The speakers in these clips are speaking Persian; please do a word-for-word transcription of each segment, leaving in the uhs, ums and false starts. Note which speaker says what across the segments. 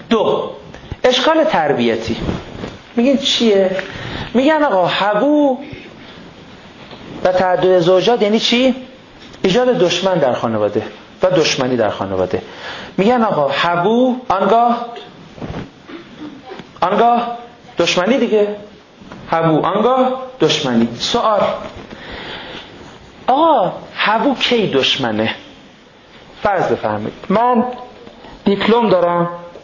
Speaker 1: دو، اشکال تربیتی. میگن چیه؟ میگن آقا حبو و تعدد زوجات یعنی چی؟ ایجاد دشمن در خانواده و دشمنی در خانواده. میگن آقا حبو آنگاه آنگاه دشمنی دیگه، حبو آنگاه دشمنی. سوال، آقا حبو کی دشمنه؟ فرض بفرمایید من دیپلم دارم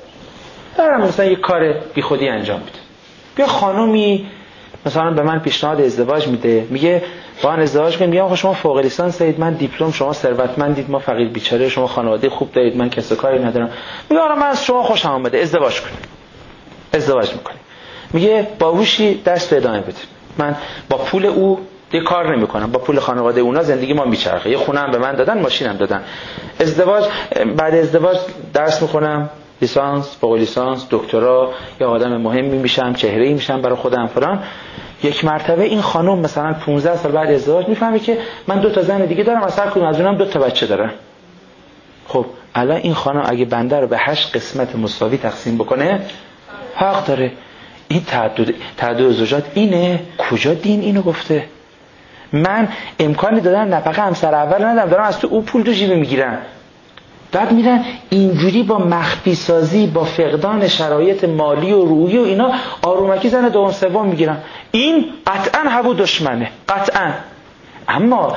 Speaker 1: دارم مثلا یک کار بی خودی انجام میده، بیا خانومی مثلا به من پیشنهاد ازدواج میده، میگه با من ازدواج کنیم. میگم آقا شما فوق لیسانس دارید، من دیپلم، شما ثروتمندید، ما فقیر بیچاره، شما خانواده خوب دارید، من کسب و کاری ندارم. میگه آقا من از شما خوشم اومده، ازدواج کنیم. ازدواج میکنیم. میگه باهوشی دست به ادامه بده، من با پول او دیگه کار نمیکنم، با پول خانواده اونا زندگی ما میچرخه، یه خونه هم به من دادن، ماشینم دادن. ازدواج، بعد ازدواج درس میخونم، لیسانس، فوق لیسانس، دکترا، یا آدم مهمی میشم، چهره‌ای میشم برای خودم فلان. یک مرتبه این خانم مثلا پانزده سال بعد ازدواج میفهمه که من دو تا زن دیگه دارم، از هر کدوم از اونام دو تا بچه دارم. خب الان این خانم اگه بنده رو به هشت قسمت مساوی تقسیم بکنه حق داره. این تعدد تعدد زوجات اینه؟ کجا دین اینو گفته؟ من امکانی دادن نفقه همسر اول ندارم، دارم از تو او پول تو جیبه میگیرم. بعد میرن اینجوری با مخفی سازی، با فقدان شرایط مالی و روحی و اینا آرومکی زن دوم سوم میگیرن. این قطعا حبو دشمنه، قطعا. اما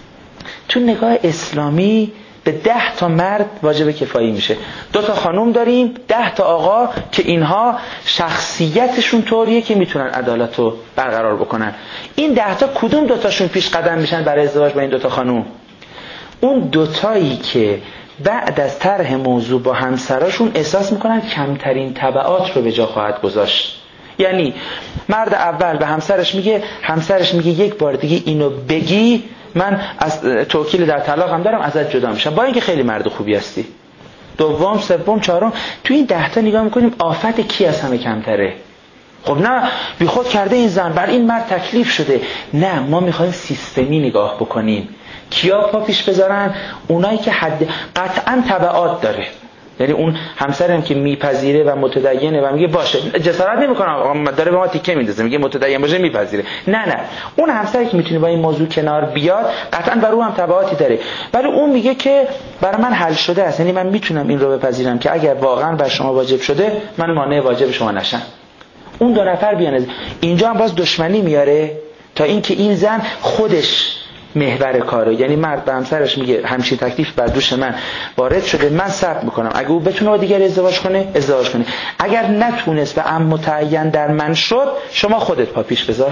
Speaker 1: تو نگاه اسلامی به ده تا مرد واجب کفایی میشه. دو تا خانوم داریم، ده تا آقا که اینها شخصیتشون طوریه که میتونن عدالت رو برقرار بکنن. این ده تا کدوم دو تاشون پیش قدم میشن برای ازدواج با این دو تا خانوم؟ اون دو تایی که بعد از طرح موضوع با همسراشون احساس میکنن کمترین تبعات رو به جا خواهد گذاشت. یعنی مرد اول به همسرش میگه، همسرش میگه یک بار دیگه اینو بگی من از توکیل در طلاق هم دارم، ازت جدا میشم، با اینکه خیلی مرد خوبی هستی. دوم، سوم، چهارم، تو این ده تا نگاه میکنیم آفت کی از همه کمتره؟ خب نه بی خود کرده این زن، بر این مرد تکلیف شده. نه، ما میخوایم سیستمی نگاه بکنیم. کیا پا پیش بذارن؟ اونایی که حد قطعا تبعات داره. یعنی اون همسرم که میپذیره و متدینه و میگه باشه، جسارت نمیکنه، داره به ما تیکه میندازه، میگه متدین باشه میپذیره. نه نه، اون همسری که میتونه با این موضوع کنار بیاد قطعا بر اون هم تبعاتی داره، ولی اون میگه که برای من حل شده است، یعنی من میتونم این رو بپذیرم که اگر واقعا بر شما واجب شده من مانع واجب شما نشم. اون دو نفر بیان. اینجا هم باز دشمنی میاره تا اینکه این زن خودش محور کاره. یعنی مرد به همسرش میگه همچین تکلیف بر دوش من وارد شده، من صبر میکنم، اگه او بتونه با دیگر ازدواج کنه ازدواج کنه، اگر نتونست و ام متعین در من شد شما خودت پا پیش بذار.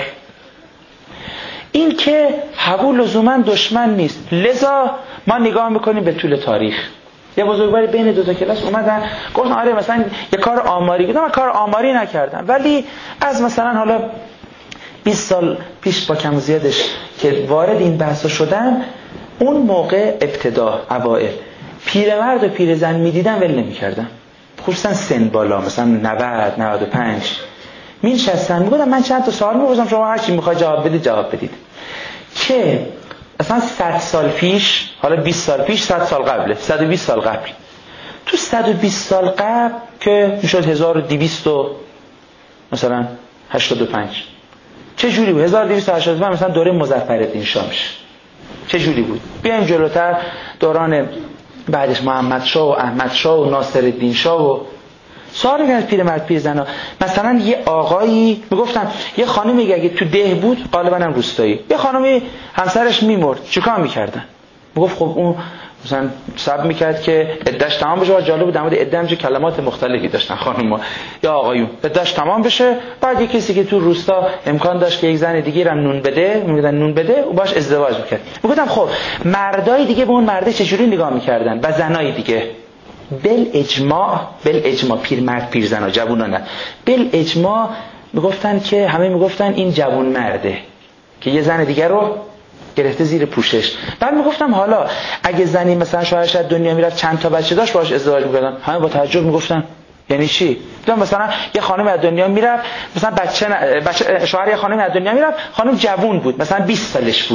Speaker 1: این که حبو لزوما دشمن نیست. لذا ما نگاه میکنیم به طول تاریخ. یه بزرگواری بین دو تا کلاس اومدن گفتن آره مثلا یه کار آماری، گفتم من کار آماری نکردم، ولی از مثلا حالا بیست سال پیش با کم و زیادش که وارد این بحثا شدن، اون موقع ابتدا اوائل پیرمرد و پیرزن میدیدن ول نمی‌کردن، خصوصا سن بالا مثلا نود نود و پنج می‌نشستن میگفتن من چند تا سوال می‌پرسم شما هر چی می‌خواید جواب بدید جواب بدید. که مثلا صد سال پیش، حالا بیست سال پیش، صد سال قبله، صد و بیست سال قبل، تو صد و بیست سال قبل که میشد هزار و دویست مثلا هشتاد و پنج، چه جوری بود؟ هزار و دویست و هشتاد و پنج مثلا دوره مظفرالدین شامش چه جوری بود؟ بیایم جلوتر، دوران بعدش محمد شاه و احمد شاه و ناصرالدین شاه و سوال میگن از پیرمرد پیرزنا. مثلا یه آقایی میگفتن یه خانمی اگه تو ده بود غالبا هم روستایی، یه خانمی همسرش میمرد چیکار میکردن؟ میگفت خب اون مثلا صبر میکرد که عده‌اش تمام بشه. جالب بود در مورد عده هم کلمات مختلفی داشتن خانم‌ها یا آقایون. عده‌اش تمام بشه، بعد یه کسی که تو روستا امکان داشت که یک زن دیگه رو نون بده، میگفتن نون بده، و باش ازدواج میکرد. میگفتم خب مردای دیگه به اون مرده چجوری نگاه میکردن و زنای دیگه؟ بل اجماع، بل اجماع پیرمرد پیرزنا جوونا نه، بل اجماع میگفتن که همه میگفتن این جوون مرده که یه زن دیگه رو گرفته زیر پوشش. بعد میگفتم حالا اگه زنی مثلا شوهرش از دنیا میرفت چند تا بچه داشت باهاش ازدواج میکردن، همه با تعجب میگفتن یعنی چی؟ مثلا یه خانم از دنیا میرفت، مثلا بچه, ن... بچه شوهر یه خانم از دنیا میرفت، خانم جوون بود مثلا بیست سالش بود،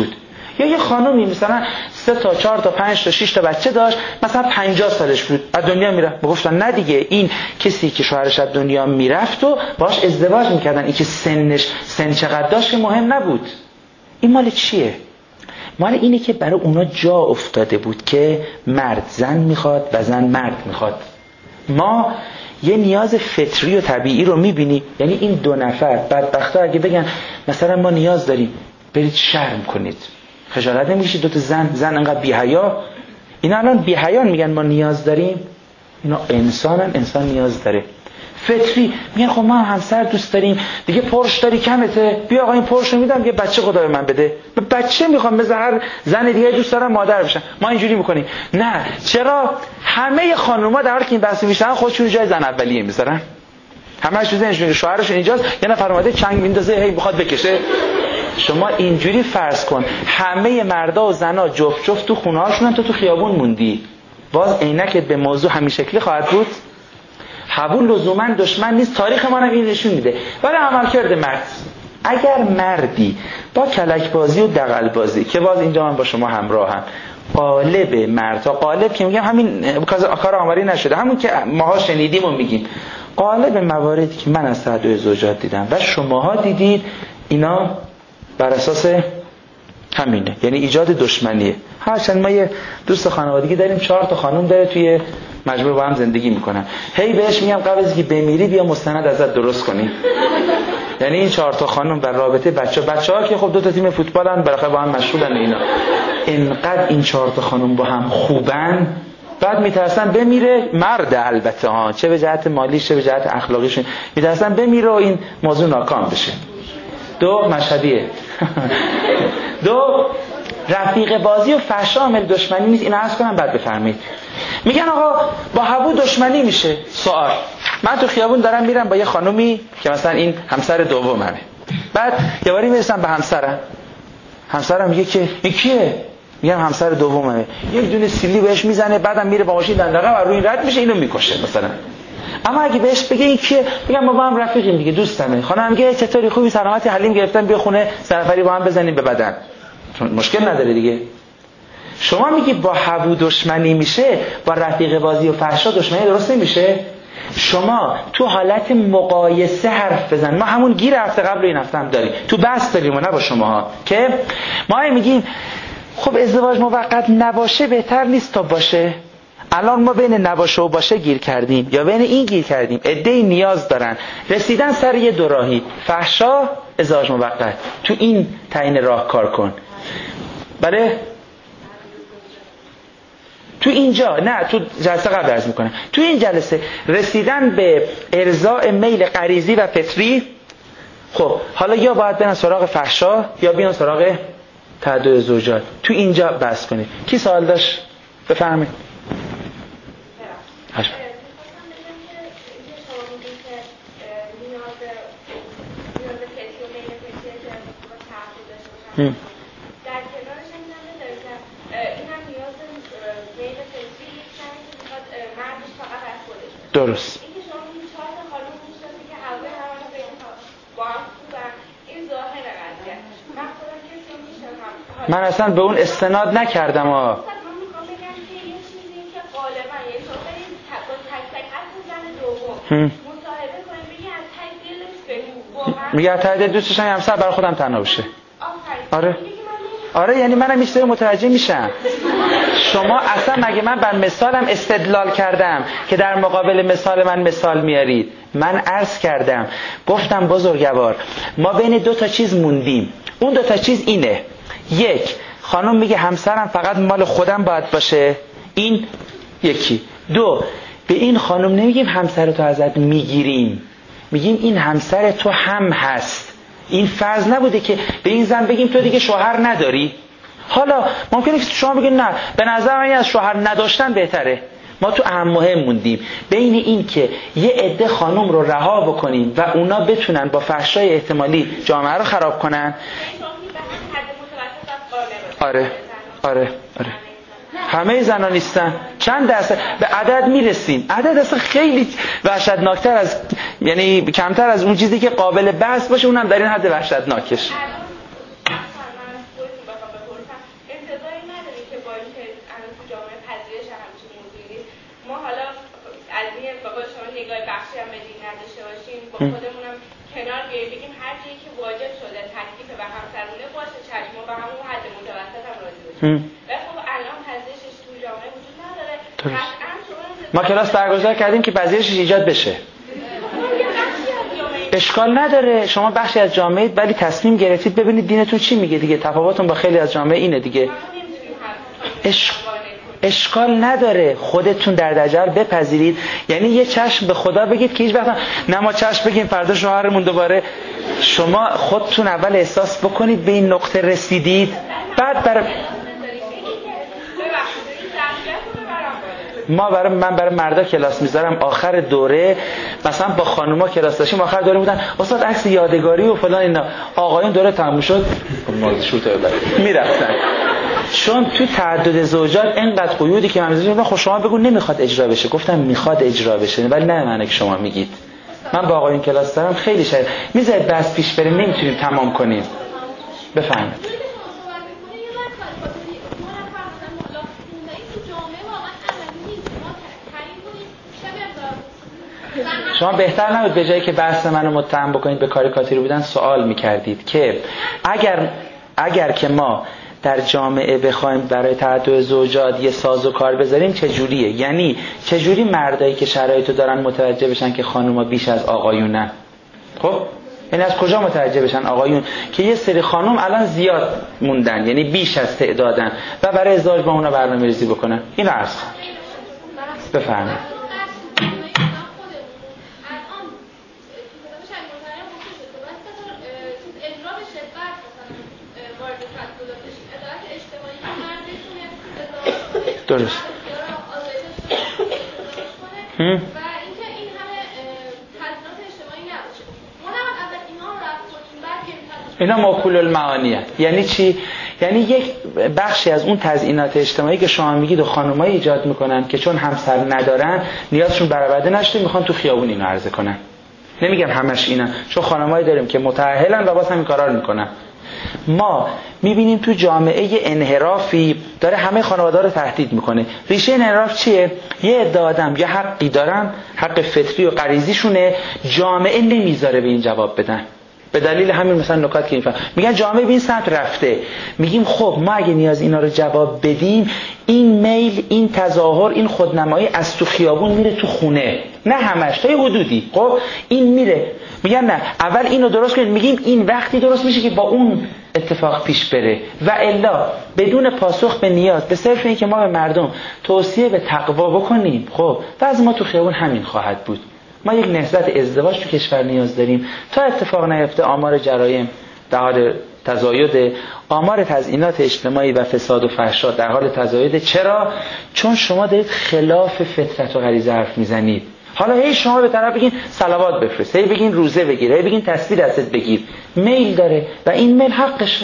Speaker 1: یا یه خانومی مثلا سه تا چهار تا پنج تا شش تا بچه داشت، مثلا پنجاه سالش بود از دنیا میرفت، گفتن نه دیگه این کسی که شوهرش از دنیا میرفت و باش ازدواج میکردن، این که سنش سن چقدر داشت مهم نبود. این مال چیه؟ مال اینه که برای اونا جا افتاده بود که مرد زن میخواد و زن مرد میخواد. ما یه نیاز فطری و طبیعی رو میبینیم. یعنی این دو نفر بدبختا اگه بگن مثلا ما نیاز داریم، برید شرم کنید، خجالت نمیکشید؟ دو تا زن زن انقدر بی‌حیا، اینا الان بی‌حیان میگن ما نیاز داریم. اینا انسانن، انسان نیاز داره. فطری میگن خب ما همسر دوست داریم دیگه، پرش داری کمته، بیا آقا این پرش رو میدم، یه بچه خدا به من بده. بچه میخوام مثل هر زن دیگه دوست دارم مادر بشن. ما اینجوری میکنیم. نه، چرا همه خانوما در حالی که این بحث میشن خودشون جای زن اولیه میذارن؟ همش تو ذهنشون شوهرشون اینجاست، یه نفر اومده چنگ میندازه هی میخواد بکشه. شما اینجوری فرض کن همه مردا و زنا جفت جفت تو خونه هاشونن، تو تو خیابون موندی، باز عینکت به موضوع همین شکلی خواهد بود. حبون لزوما دشمن نیست، تاریخ ما هم این نشون میده. ولی عملکرد مرد، اگر مردی با کلک بازی و دغل بازی، که باز اینجا من با شما همراهم، قالب مرد، تا قالب که میگم همین کار آماری نشده، همون که ماها شنیدیم و میگیم، قالب مواردی که من از تعدد زوجات دیدم و شماها دیدید، اینا بر اساس همینه، یعنی ایجاد دشمنیه. هرچند ما یه دوست خانوادگی داریم، چهار تا خانم داره، توی مجموعه با هم زندگی میکنن، هی بهش میگم قبل از اینکه بمیری بیا مستند ازت درست کنی. یعنی این چهار تا خانم بر رابطه بچه بچه‌ها که خب دو تا تیم فوتبالن بالاخره با هم مشغولن، اینا اینقدر این چهار تا خانم با هم خوبن، بعد میترسن بمیره، مرد البته ها، چه به جهت مالی چه به جهت اخلاقیش، میترسن بمیره و این موضوع ناکام بشه. دو مشهدیه. دو رفیق بازی و فحشا عامل دشمنی نیست. این عرض کنم بعد بفرمایید. میگن آقا با حبو دشمنی میشه. سوال، من تو خیابون دارم میرم با یه خانومی که مثلا این همسر دوممه، بعد یه باری میرسم به همسرم، همسرم میگه که این کیه؟ میگم همسر دوممه. یه دونه سیلی بهش میزنه، بعدم میره با ماشین دندقه و روی این رد میشه، اینو میکشه مثلا. اما اگه بهش بگه این کیه، میگم ما با هم رفیقیم دیگه، دوستمه. خانم میگه چطوری، خوبی، سلامتی، حلیم گرفتم، بیا خونه سرفری با هم بزنیم به بدن، مشکل نداره دیگه. شما میگی با حبو دشمنی میشه، با رفیق بازی و فحشا دشمنی درست نمیشه. شما تو حالت مقایسه حرف بزن. ما همون گیر هفته قبل این هفته هم داریم، تو بحث داریم و نه با شماها، که ما میگیم خب ازدواج موقت نباشه بهتر نیست تا باشه. الان ما بین نباشه و باشه گیر کردیم، یا بین این گیر کردیم. عده‌ای نیاز دارن رسیدن سر یه دوراهی، فحشا، ازدواج موقت. تو این تعیین راه کار کن. بله تو اینجا، نه تو جلسه قبل عرض میکنم، تو این جلسه رسیدن به ارضاء میل غریزی و فطری. خب حالا یا باید برن سراغ فحشا یا بیان سراغ تعدد زوجات. تو اینجا بحث کنید. کی سوال داشت؟ بفرمایید. هش هم. درست. من اصلا به اون استناد نکردم ها. میگه ته دل دوستش هم همسر برای خودم تنها بشه. آره آره، یعنی منم میشه متوجه میشم. شما اصلا مگه من بر مثالم استدلال کردم که در مقابل مثال من مثال میارید؟ من عرض کردم، گفتم بزرگوار ما بین دو تا چیز موندیم. اون دو تا چیز اینه: یک، خانم میگه همسرم فقط مال خودم باید باشه، این یکی. دو، به این خانم نمیگیم همسر تو ازت میگیریم، میگیم این همسر تو هم هست. این فرض نبوده که به این زن بگیم تو دیگه شوهر نداری. حالا ممکنه که شما بگید نه، به نظر من از شوهر نداشتن بهتره. ما تو اهم مهم موندیم بین این که یه عده خانم رو رها بکنیم و اونا بتونن با فحشای احتمالی جامعه رو خراب کنن. آره آره آره، همه زنا نیستن. چند درصد به عدد میرسیم؟ عدد اصلا خیلی وحشتناکتر از، یعنی کمتر از اون چیزی که قابل بحث باشه، اونم در این حد وحشتناکش.
Speaker 2: دین نداشته باشیم با خودمونم کنار بیاییم بگیم هر چیزی که واجب شده تکلیف و همسرونه باشه چشم با همون حد متوسط هم راضی باشیم. و خب الان پذیرشش تو جامعه وجود نداره. قطعاً شما
Speaker 1: ما کلاس برگزار کردیم که پذیرشش ایجاد بشه. اشکال نداره، شما بخشی از جامعه ولی تصمیم گرفتید ببینید دینتون چی میگه دیگه. تفاوتون با خیلی از جامعه اینه دیگه. اش... اشکال نداره، خودتون در دجال بپذیرید. یعنی یه چشم به خدا بگید که هیچ وقت نه ما چشم بگیم فردا شوهرمون دوباره. شما خودتون اول احساس بکنید به این نقطه رسیدید، بعد برای ما برای من برای مردا کلاس میذارم آخر دوره، مثلا با خانوما کلاس داشتیم آخر دوره بودن استاد عکس یادگاری و فلان اینا، آقایون دوره تموم شد ما شوت میرفتن. چون تو تعدد زوجات اینقدر قیودی که من میذارم خب شما بگو نمیخواد اجرا بشه. گفتم میخواد اجرا بشه ولی نه معنی که شما میگید. من با آقایون کلاس دارم خیلی شاید میذارید بس پیش بره نمیتونیم تمام کنیم. بفرمایید. شما بهتر نبود به جایی که بحث منو متهم بکنید به کاریکاتوری بودن سوال میکردید که اگر اگر که ما در جامعه بخوایم برای تعدد زوجات یه سازو کار بذاریم چجوریه؟ یعنی چجوری مردایی که شرایطو دارن متوجه بشن که خانوما بیش از آقایونن؟ خب یعنی از کجا متوجه بشن آقایون که یه سری خانم الان زیاد موندن، یعنی بیش از تعدادن و برای ازدواج با اونا برنامه‌ریزی بکنن؟ این عرض خواهم. بفرمایید. درست. و اینکه
Speaker 2: این همه تضمینات اجتماعی نباشه. ما نباید اول اینا رو رفت کنیم بعد که
Speaker 1: اینا موکول المعانیه. یعنی چی؟ یعنی یک بخشی از اون تضمینات اجتماعی که شما میگید و خانمایی ایجاد میکنن که چون همسر ندارن نیازشون برآورده نشده میخوان تو خیابون اینو عرضه کنن. نمیگم همش اینا، چون خانمایی داریم که متأهلن و باز همین کارا رو میکنن. ما میبینیم تو جامعه انحرافی داره همه خانواده رو تهدید میکنه. ریشه این انحراف چیه؟ یه عده آدم یه حقی دارن، حق فطری و غریزیشونه، جامعه نمیذاره به این جواب بدن. به دلیل همین مثلا نکات که میفهم میگن جامعه به این سمت رفته. میگیم خب ما اگه نیاز اینا رو جواب بدیم، این میل، این تظاهر، این خودنمایی از تو خیابون میره تو خونه. نه همش، تا یه حدودی. خب این میره. میگن نه اول اینو درست کنید. میگیم این وقتی درست میشه که با اون اتفاق پیش بره و الا بدون پاسخ به نیاز، به صرف این که ما به مردم توصیه به تقوا بکنیم، خب بعضی ما تو خیابون همین خواهد بود. ما یک نهضت ازدواج تو کشور نیاز داریم تا اتفاق نیفته. آمار جرایم در حال تزاید، آمار تزیینات اجتماعی و فساد و فحشا در حال تزاید. چرا؟ چون شما دارید خلاف فطرت و غریزه حرف میزنید. حالا هی شما به طرف بگین صلوات بفرست، هی بگین روزه بگیر، هی بگین تسبیح دستت بگیر. میل داره و این میل حقشه.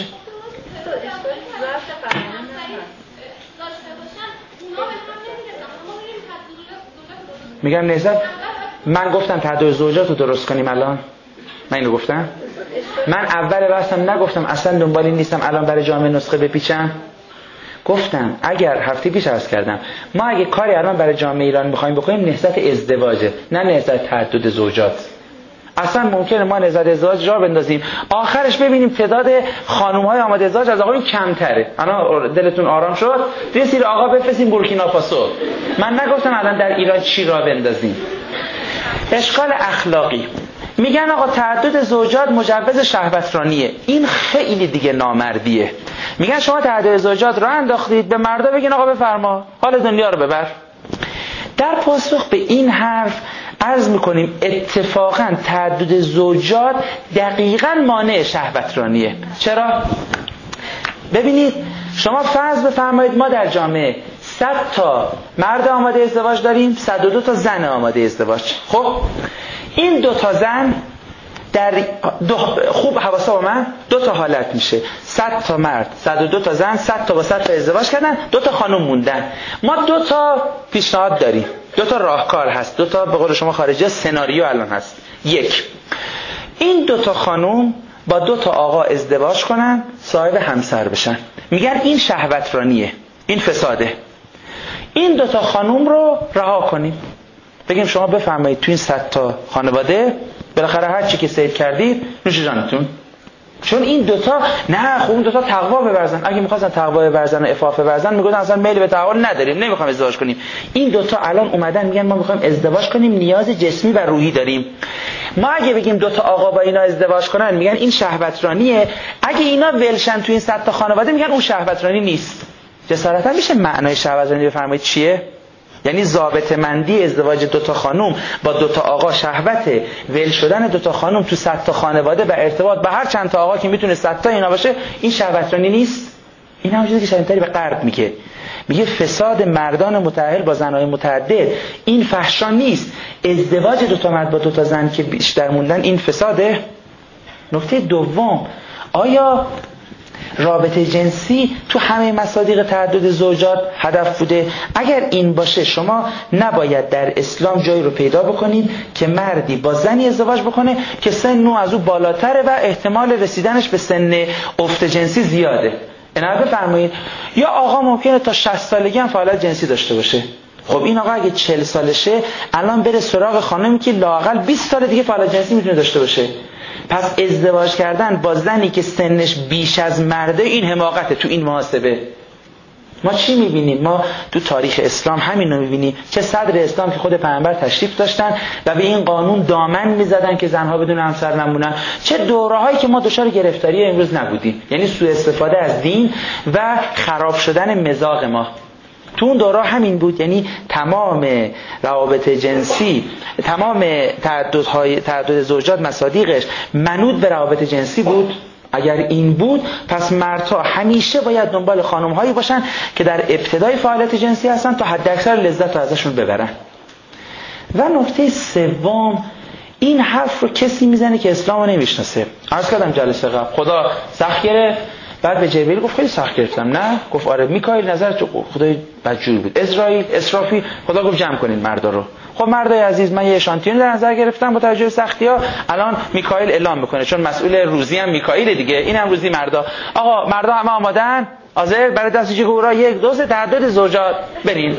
Speaker 1: میگم نهضت. من گفتم تعدد زوجات رو درست کنیم الان؟ من اینو گفتم؟ من اول بحثم نگفتم اصلا دنبال این نیستم الان برای جامعه نسخه بپیچم. گفتم اگر هفته پیش عرض کردم ما اگه کاری الان برای جامعه ایران میخوایم بکنیم نهضت ازدواجه، نه نهضت تعدد زوجات. اصلا ممکنه ما نهضت ازدواج جا بندازیم آخرش ببینیم تعداد خانم‌های آماده ازدواج از آقایون کمتره. الان دلتون آرام شد؟ یه سری آقا بفرستیم بورکینافاسو. من نگفتم الان در ایران چی را بندازیم. اشکال اخلاقی. میگن آقا تعدد زوجات مجوز شهوترانیه. این خیلی دیگه نامردیه. میگن شما تعدد زوجات را انداختید، به مردا بگین آقا بفرما حال دنیا رو ببر. در پاسخ به این حرف عرض میکنیم اتفاقا تعدد زوجات دقیقاً مانع شهوترانیه. چرا؟ ببینید شما فرض بفرمایید ما در جامعه صد تا مرد آماده ازدواج داریم، صد و دو تا زن آماده ازدواج. خب این دو تا زن در دو خوب حواسا با من دو تا حالت میشه. صد تا مرد، صد و دو تا زن، صد تا با صد تا ازدواج کردن، دو تا خانم موندن. ما دو تا پیشنهاد داریم، دو تا راهکار هست، دو تا به قول شما خارجی سناریو الان هست. یک، این دو تا خانم با دو تا آقا ازدواج کنن، صاحب همسر بشن. میگن این شهوترانیه، این فساده. این دو تا خانم رو رها کنیم. بگیم شما بفرمایید تو این صد تا خانواده بالاخره هر چی که سید کردید نوش جانتون. چون این دوتا نه خب اون دوتا تقوا بورزن، اگه می‌خواستن تقوا بورزن و عفاف بورزن میگفتن اصلا میل به تقوا نداریم، نمیخوام ازدواج کنیم. این دوتا الان اومدن میگن ما میخوایم ازدواج کنیم، نیاز جسمی و روحی داریم. ما اگه بگیم دوتا آقا با اینا ازدواج کنن میگن این شهوترانیه، اگه اینا ولشن تو این صد تا خانواده میگن اون شهوترانی نیست. جسارتا میشه معنای شهوترانی بفرمایید چیه؟ یعنی ضابطه‌مندی ازدواج دوتا خانم با دوتا آقا شهوته، ول شدن دوتا خانم تو صد تا خانواده و ارتباط با هر چند تا آقا که میتونه صد تا اینا باشه این شهوترانی نیست. این همون چیزی که شریعت به غرب میگه، میگه فساد مردان متأهل با زنای متعدد این فحشا نیست، ازدواج دوتا مرد با دوتا زن که بیشتر موندن این فساده. نکته دوم، آیا رابطه جنسی تو همه مصادیق تعدد زوجات هدف بوده؟ اگر این باشه شما نباید در اسلام جایی رو پیدا بکنید که مردی با زنی ازدواج بکنه که سن نو از او بالاتره و احتمال رسیدنش به سن افت جنسی زیاده. اینا بفرمایید. یا آقا ممکنه تا شصت سالگی هم فعالیت جنسی داشته باشه. خب این آقا اگه چهل سالشه الان بره سراغ خانمی که لااقل بیست سال دیگه فعالیت جنسی میتونه داشته باشه. پس ازدواج کردن با زنی که سنش بیش از مرده این حماقته. تو این محاسبه ما چی میبینیم؟ ما تو تاریخ اسلام همین رو میبینیم. چه صدر اسلام که خود پیامبر تشریف داشتن و به این قانون دامن میزدن که زنها بدون همسر نمونن، چه دوره‌هایی که ما دچار گرفتاری امروز نبودیم، یعنی سوء استفاده از دین و خراب شدن مزاج ما. تو اون دوره همین بود، یعنی تمام روابط جنسی، تمام تعددهای تعدد زوجات مصادیقش منوط به روابط جنسی بود. اگر این بود پس مردها همیشه باید دنبال خانم‌هایی باشن که در ابتدای فعالیت جنسی هستن تا حداکثر لذت رو ازشون ببرن. و نکته سوم، این حرف رو کسی میزنه که اسلام رو نمیشناسه. عرض کردم جلسه قبل خدا سخت گرفت، بعد به جبریل گفت خیلی سخت گرفتم. نه گفت آره. میکائیل نظر تو خدای بدجور بود. اسرائیل اسرافیل خدا گفت جمع کنین مردا رو. خب مردای عزیز من یه اشانتیون در نظر گرفتم با توجه به سختی‌ها. الان میکائیل اعلام میکنه چون مسئول روزی هم میکائیل دیگه، اینم روزی مردا. آقا مردا همه آمادن؟ حاضر برای دستگیری گورا یک دو سه تعدد زوجات برین.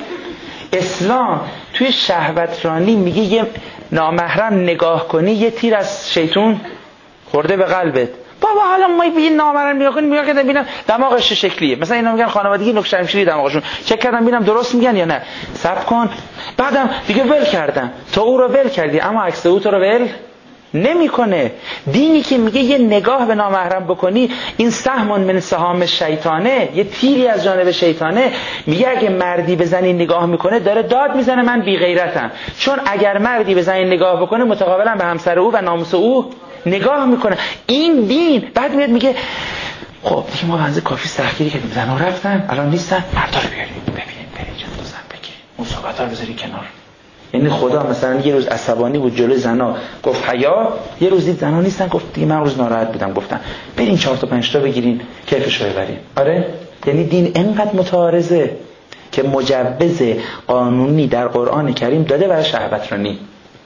Speaker 1: اسلام توی شهوترانی میگه یه نامحرم نگاه کنی یه تیر از شیطون خورده به قلبت. بابا حالا ما یه نامحرم نگاه کنیم میگم که ببینم دماغش چه شکلیه. مثلا اینا میگن خانوادگی نوک شمشیری دماغشون چک کردم ببینم درست میگن یا نه. صبر کن. بعدم دیگه ول کردم. تو او رو ول کردی اما عکس او تو رو ول نمیکنه. دینی که میگه یه نگاه به نامحرم بکنی این سهم من سهام شیطانه، یه تیری از جانب شیطانه. میگه اگه مردی به زنی نگاه میکنه داره داد میزنه من بی غیرتم، چون اگر مردی به زنی نگاه بکنه متقابلا به همسر او و ناموس او نگاه میکنه. این دین. بعد میاد میگه خب دیگه ما بنز کافی سختگیری کردیم، زنها رفتن الان نیستن، مردا رو بیاریم ببینیم بریم چند تا زن بگیریم اون صحبت‌ها رو بذاری کنار. یعنی خدا مثلا یه روز عصبانی بود جلوی زنا گفت حیا، یه روز دید زنا نیستن گفت دیگه من روز ناراحت بودم گفتن برین چهار تا پنج تا بگیرین کیفش رو ببرین. آره یعنی دین اینقدر متعارضه که مجوز قانونی در قرآن کریم داده برای شهوترانی.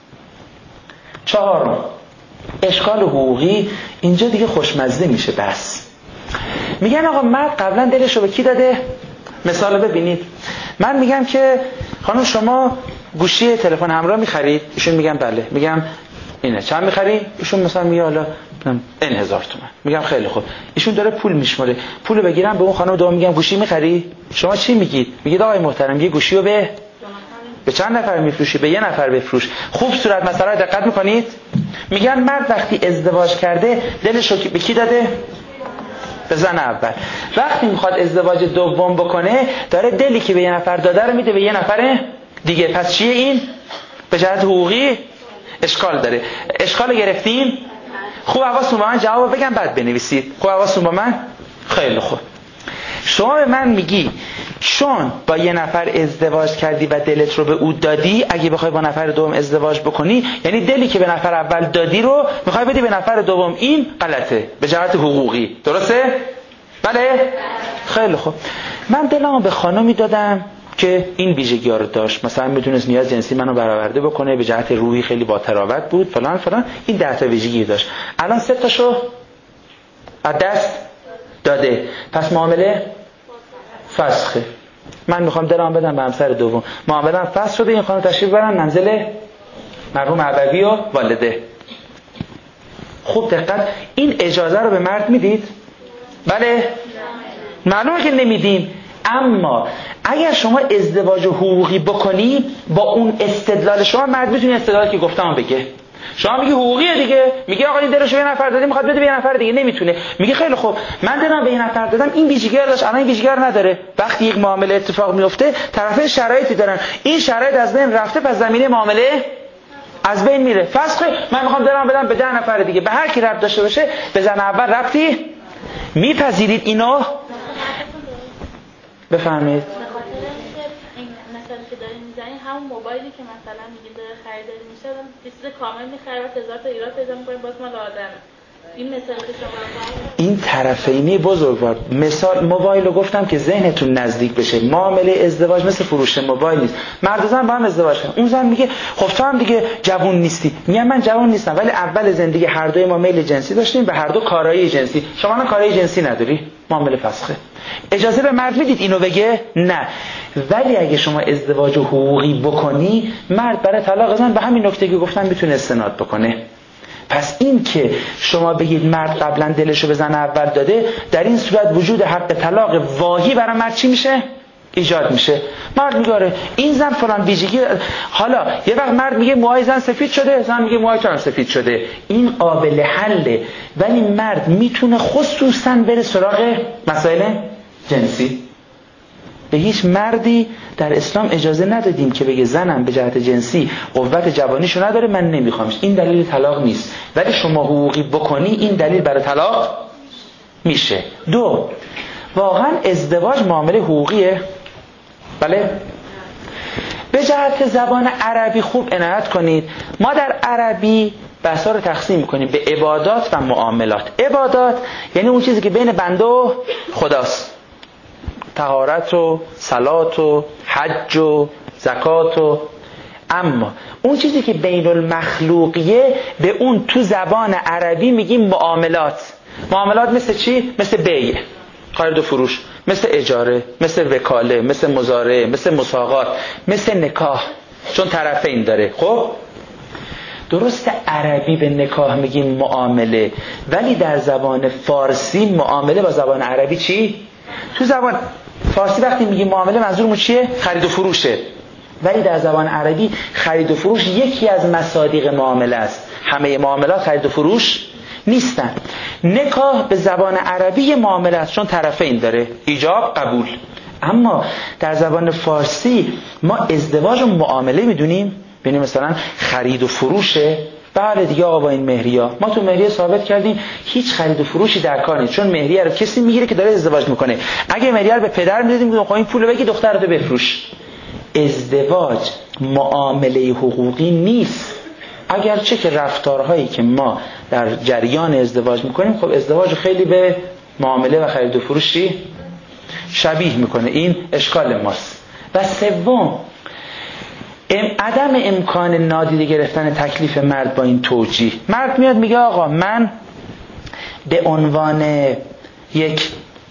Speaker 1: چهارم، اشکال حقوقی. اینجا دیگه خوشمزه میشه. بس میگن آقا مرد قبلا دلش رو به کی داده؟ مثال ببینید. من میگم که خانم شما گوشی تلفن همراه میخرید؟ ایشون میگم بله. میگم اینه چند میخری؟ ایشون مثلا میگه حالا این هزار تومان. میگم خیلی خوب. ایشون داره پول میشماره. پولو بگیرم به اون خانم دوم میگم گوشی میخری؟ شما چی میگید؟ میگید آقای محترم یه گوشیو به به چند نفر میفروشی؟ به یه نفر بفروش. خوب صورت مسئله دقت میکنید؟ میگن مرد وقتی ازدواج کرده دلش رو به کی داده؟ به زن اول. وقتی میخواد ازدواج دوم بکنه داره دلی که به یه نفر داده رو میده به یه نفر دیگه. پس چیه این؟ به جهت حقوقی اشکال داره. اشکال گرفتیم؟ خوب حواستون با من جواب بگم بعد بنویسید. خوب حواستون با من؟ خیلی خوب. شما به من میگی چون با یه نفر ازدواج کردی و دلت رو به او دادی، اگه بخوای با نفر دوم ازدواج بکنی یعنی دلی که به نفر اول دادی رو میخوای بدی به نفر دوم. این غلطه به جهت حقوقی. درسته؟ بله؟ خیلی خوب. من دلمو به خانمی دادم که این ویژگی‌ها رو داشت، مثلا میتونست نیاز جنسی منو برآورده بکنه، به جهت روحی خیلی با تراوت بود فلان فلان، این ده تا ویژگی داشت. الان سه تاشو از دست داده. پس معامله فسخه. من میخوام دلم بدم به همسر دوم، معامله فسخ شده، این خانم تشریف برن منزل مرحوم ابوی و والده. خوب دقت، این اجازه رو به مرد میدید؟ بله؟ معلومه که نمیدیم. اما اگر شما ازدواج حقوقی بکنی، با اون استدلال شما مرد میتونه استدلالی که گفتم بگه. شما میگی حقوقیه دیگه، میگه آقا این دلشو یه نفر داده میخواد بده به یه نفر دیگه، نمیتونه. میگه خیلی خوب من دلم به یه نفر دادم، این ویژگی داشت الان این ویژگی نداره. وقتی یک معامله اتفاق میفته طرفین شرایطی دارن، این شرایط از بین رفته، پس زمینه معامله از بین میره. فسخ من میخوام دلم بدم به ده نفر دیگه، به هر کی ربط داشته باشه به زن اول ربطی میپذیرید اینو؟ بفرمایید.
Speaker 3: مثلا که داریم میزنیم همون موبایلی که مثلا میگیم داره خریداری میشه یه چیز کامل میخره و هزار تا ایراد پیدا میکنیم باز مال آدمه. این مثال که شما
Speaker 1: این طرفینی بزرگوار. مثال موبایل رو گفتم که ذهنتون نزدیک بشه. معامله ازدواج مثل فروش موبایل نیست. مرد و زن با هم ازدواج کردن، اون زن میگه خب تو هم دیگه جوون نیستی، میگم من جوون نیستم ولی اول زندگی هر دوی ما میل جنسی داشتیم، به هر دو کارایی جنسی، شما الان کارایی جنسی نداری، معامله فسخه. اجازه به مرد میدید اینو بگه؟ نه. ولی اگه شما ازدواج حقوقی بکنی، مرد برای طلاق زن به همین نکته که گفتم میتونه استناد بکنه. پس این که شما بگید مرد قبلا دلشو به زن اول داده، در این صورت وجود حق طلاق واهی برای مرد چی میشه؟ ایجاد میشه. مرد میگه این زن فلان ویژگی، حالا یه وقت مرد میگه موهای زن سفید شده، زن میگه موهای تو هم سفید شده، این قابل حله. ولی مرد میتونه خصوصا بره سراغ مسائل جنسی. به هیچ مردی در اسلام اجازه ندادیم که بگه زنم به جهت جنسی قوت جوانیشو نداره من نمیخوامش، این دلیل طلاق نیست. ولی شما حقوقی بکنی این دلیل برای طلاق میشه. دو، واقعا ازدواج معامله حقوقیه؟ بله؟ به جهت زبان عربی خوب عنایت کنید. ما در عربی بحثا رو تقسیم میکنیم به عبادات و معاملات. عبادات یعنی اون چیزی که بین بنده و خداست، طهارت و صلات و حج و زکات و. اما اون چیزی که بین المخلوقیه به اون تو زبان عربی میگیم معاملات. معاملات مثل چی؟ مثل بیع، خرید و فروش، مثل اجاره، مثل وکاله، مثل مزارعه، مثل مساقات، مثل نکاح، چون طرفین داره. خب درست عربی به نکاح میگیم معامله، ولی در زبان فارسی معامله با زبان عربی چی؟ تو زبان فارسی وقتی میگیم معامله منظورمون چیه؟ خرید و فروشه. ولی در زبان عربی خرید و فروش یکی از مصادیق معامله است. همه معاملات خرید و فروش نیستن. نکاح به زبان عربی معامله است چون طرفین داره، ایجاب قبول. اما در زبان فارسی ما ازدواج و معامله میدونیم، ببینیم مثلا خرید و فروشه. بله دیگه آقا با این مهریه، ما تو مهریه ثابت کردیم هیچ خرید و فروشی در کار نیست، چون مهریه رو کسی میگیره که داره ازدواج میکنه. اگه مهریه رو به پدر میدادیم میگم خب این پولو بگی دخترتو بفروش. ازدواج معامله حقوقی نیست، اگرچه که رفتارهایی که ما در جریان ازدواج میکنیم خب ازدواج خیلی به معامله و خرید و فروشی شبیه میکنه، این اشکال ماست. و سوم، عدم امکان نادیده گرفتن تکلیف مرد با این توجیه. مرد میاد میگه آقا من به عنوان یک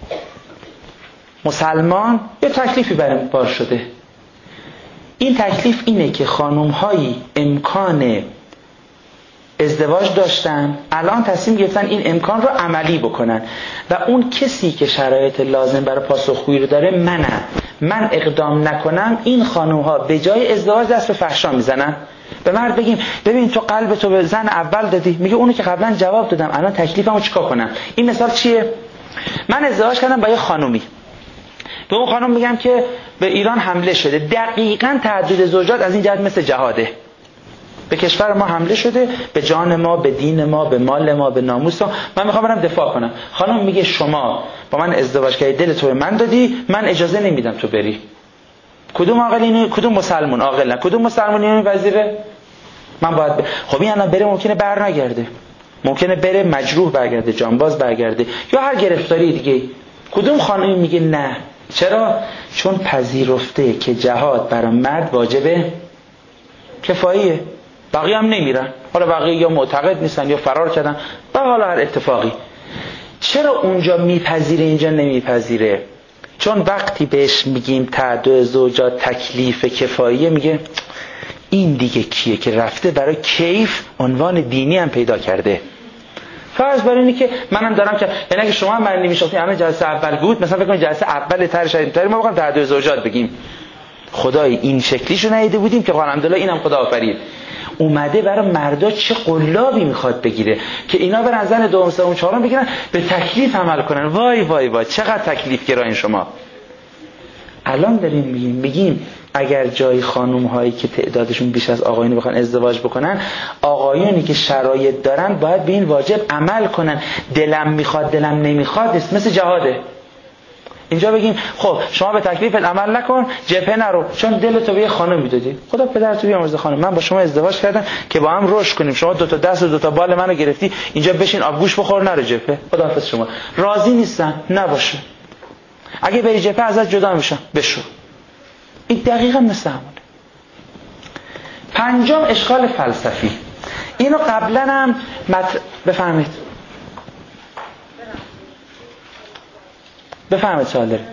Speaker 1: مسلمان یه تکلیفی برام بار شده، این تکلیف اینه که خانم‌هایی امکان ازدواج داشتن، الان تصمیم گرفتن این امکان رو عملی بکنن و اون کسی که شرایط لازم برای پاسخگویی رو داره منم. من اقدام نکنم این خانم‌ها به جای ازدواج دست به فحشا میزنن. به مرد بگیم ببین تو قلب تو به زن اول دادی، میگه اونو که قبلا جواب دادم الان تکلیفمو چیکار کنم. این مثال چیه؟ من ازدواج کردم با یه خانومی، به اون خانم میگم که به ایران حمله شده. دقیقاً تعدد زوجات از این جهت مثل جهاده، به کشور ما حمله شده، به جان ما، به دین ما، به مال ما، به ناموس ما، من میخوام برم دفاع کنم. خانم میگه شما با من ازدواج کردی، دل تو به من دادی، من اجازه نمیدم تو بری. کدوم عاقل اینو؟ کدوم مسلمان عاقل نه؟ کدوم مسلمانی اینو وزیره؟ من باید ب... خب این الان بره ممکنه بر نگرده، ممکنه بره مجروح برگرده، جانباز برگرده یا هر گرفتاری دیگه. کدوم خانمی میگه نه؟ چرا؟ چون پذیرفته که جهاد برای مرد واجبه کفاییه، بقیه هم نمیرن، حالا بقیه یا معتقد نیستن یا فرار کردن و حالا هر اتفاقی. چرا اونجا میپذیره اینجا نمیپذیره؟ چون وقتی بهش میگیم تعدد زوجات تکلیف کفاییه میگه این دیگه کیه که رفته برای کیف عنوان دینی هم پیدا کرده. فرض بر اینه که منم دارم که یعنی اگه شما من نمیشناسید الان جلسه اول بود مثلا فکر کنید جلسه اول تر شدیم تر ما بخوام تعدد زوجات بگیم خدای این شکلیشو ندیده بودیم که الحمدلله اینم خدا آفرید اومده برای مردا چه قلابی میخواد بگیره که اینا برن زن دوم سوم چهارم بگیرن به تکلیف عمل کنن. وای وای وای چقدر تکلیف گرایین شما. الان داریم میگیم میگیم اگر جای خانم هایی که تعدادشون بیش از آقایون بخوان ازدواج بکنن آقایونی که شرایط دارن باید به این واجب عمل کنن. دلم میخواد دلم نمیخواد مثل جهاده. اینجا بگیم خب شما به تکلیفت عمل نکن جبهه نرو چون دلتو به یه خانم میدادی. خدا پدرتو بیامرزه خانم من با شما ازدواج کردم که با هم رشد کنیم شما دو تا دست و دو تا بال منو گرفتی اینجا بشین آبگوش بخور نرو جبهه. خداحافظ شما. راضی نیستن نباشه. اگه بری جبهه ازت جدا میشم بشو. این دقیقاً مثل همونه. پنجم اشکال فلسفی. اینو قبلا هم مطر... بفهمید بفهمید سوال داریم.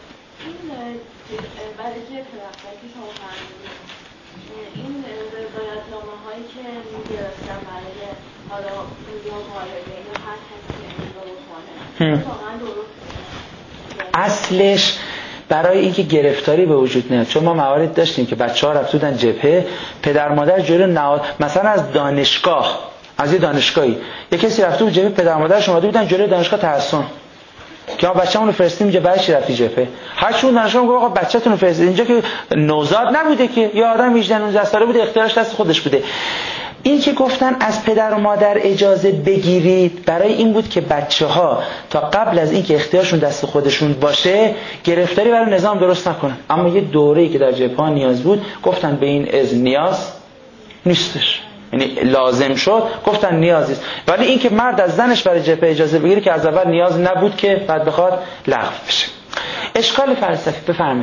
Speaker 3: این روایت نامه هایی که میگرفتن برای حالا یا والدین یا هر کسی که این رو بکنه واقعا درست
Speaker 1: اصلش برای اینکه گرفتاری به وجود نیاد. چون ما موارد داشتیم که بچه‌ها رفته بودن جبهه پدر مادر جلو نهاد مثلا از دانشگاه از یه دانشگاهی یه کسی رفته بود جبهه پدر مادرش اومده بودن جلوی دانشگاه تحسن که ما بچه‌مون رو فرستیم اینجا برای چی رفتی جبهه. هر چون دانشگاه میگه آقا بچه‌تون رو فرستید اینجا که نوزاد نبوده که یه آدم هجده نوزده ساله بوده اختیارش دست خودش بوده. این که گفتن از پدر و مادر اجازه بگیرید برای این بود که بچه‌ها تا قبل از اینکه اختیارشون دست خودشون باشه گرفتاری برای نظام درست نکنن. اما یه دوره‌ای که در جبهه نیاز بود گفتن به این اذن نیاز نیستش یعنی لازم شد گفتن نیازی است. ولی این که مرد از زنش برای جبهه اجازه بگیره که از اول نیاز نبود که بعد بخواد لغو بشه. اشکال فلسفی بفرمایید.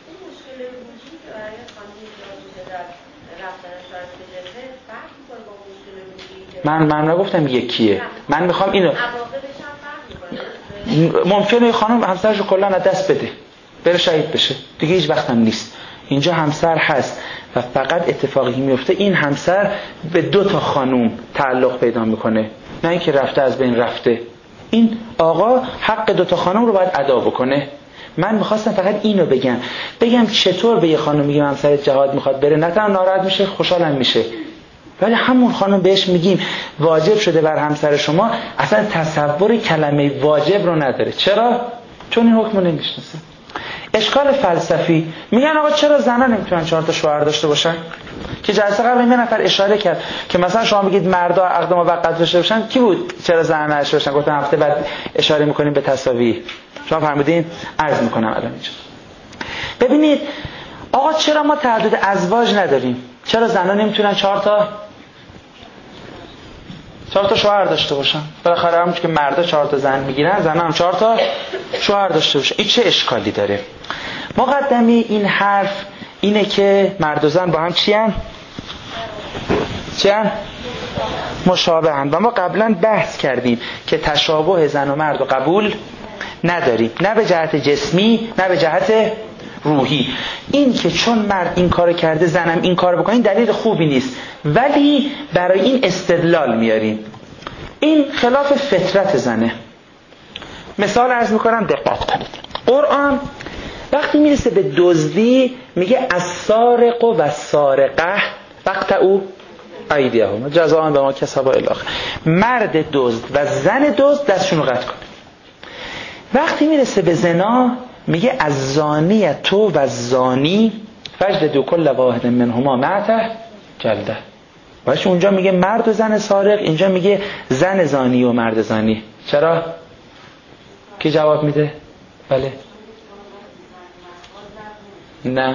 Speaker 1: من من نگفتم یکیه. من میخوام اینو ممکنه یه خانم همسرش رو کلا از دست بده بره شهید بشه دیگه هیچ وقت هم نیست. اینجا همسر هست و فقط اتفاقی میفته این همسر به دو تا خانم تعلق پیدا میکنه نه اینکه رفته از بین رفته. این آقا حق دو تا خانم رو باید ادا بکنه. من میخواستم فقط اینو بگم بگم چطور به یه خانم میگم همسر جهاد میخواد بره نه تنها ناراحت میشه خوشحالم میشه ولی همون خانم بهش میگیم واجب شده بر همسر شما اصلا تصور کلمه واجب رو نداره. چرا؟ چون این حکم رو نمیشناسه. اشکال فلسفی میگن آقا چرا زنان نمیتونن چهار تا شوهر داشته باشن که جلسه قبل یه نفر اشاره کرد که مثلا شما میگید مردا عقد موقت داشته باشن کی بود چرا زنان نداشته باشن گفتم هفته بعد اشاره میکنیم به تساوی. شما فرمودین عرض میکنم الان اینجا. ببینید آقا چرا ما تعدد ازواج نداریم؟ چرا زنان نمیتونن چهار تا چهار تا شوهر داشته باشن؟ بالاخره همون که مردا چهار تا زن میگیرن زنان هم چهار تا شوهر داشته باشن. این چه اشکالی داره؟ مقدمی این حرف اینه که مرد و زن با هم چی ان؟ چی ان؟ مشابه ان. و ما قبلا بحث کردیم که تشابه زن و مرد و قبول نداریم نه به جهت جسمی نه به جهت روحی. این که چون مرد این کار کرده زنم این کار بکنه این دلیل خوبی نیست ولی برای این استدلال میاریم. این خلاف فطرت زنه. مثال عرض میکنم دقت کنید. قرآن وقتی میرسه به دزدی میگه السارق و السارقه فاقطعوا ایدیهما جزاء بما کسبوا الی آخر. مرد دزد و زن دزد دستشون رو قطع کنه. وقتی میرسه به زنا میگه الزانی تو و الزانی فجلدوا کل واحد منهما مئة جلده. باشه اونجا میگه مرد و زن سارق اینجا میگه زن زانی و مرد زانی. چرا؟ کی جواب میده؟ بله نه